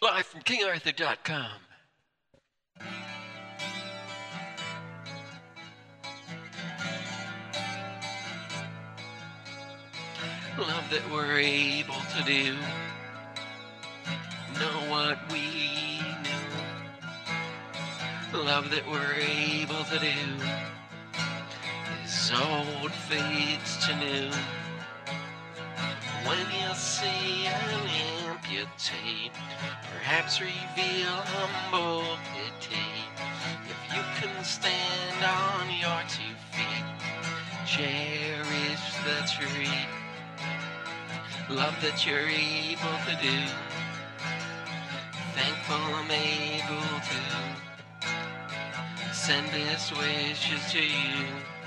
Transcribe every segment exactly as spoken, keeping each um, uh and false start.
Live from king arthur dot com. Love that we're able to do, know what we knew. Love that we're able to do is old fades to new. When you see an amputate, perhaps reveal humble pity. If you can stand on your two feet, cherish the treat. Love that you're able to do, thankful I'm able to send best wishes to you.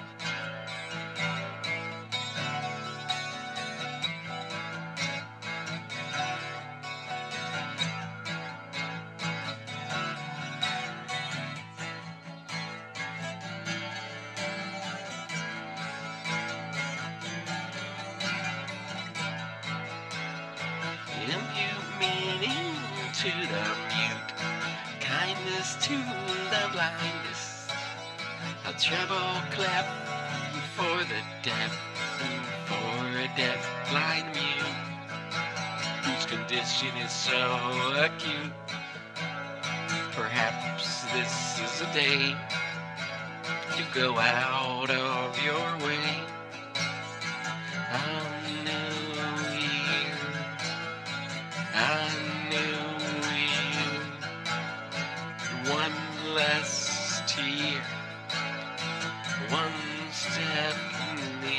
Impute meaning to the mute, kindness to the blindest, a treble clef for the deaf, and for a deaf blind mute, whose condition is so acute. Perhaps this is a day to go out of your way. A new year, a new year, one less tear, one step near.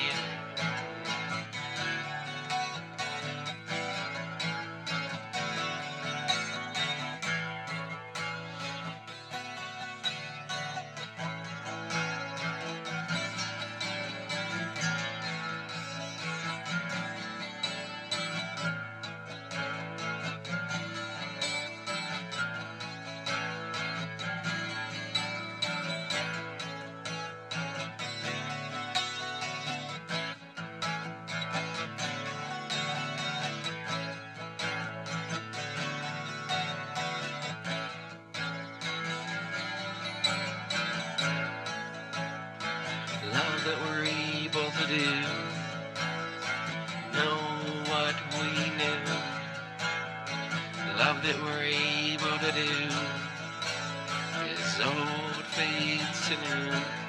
Love that we're able to do, know what we knew. Love that we're able to do is old fades to new.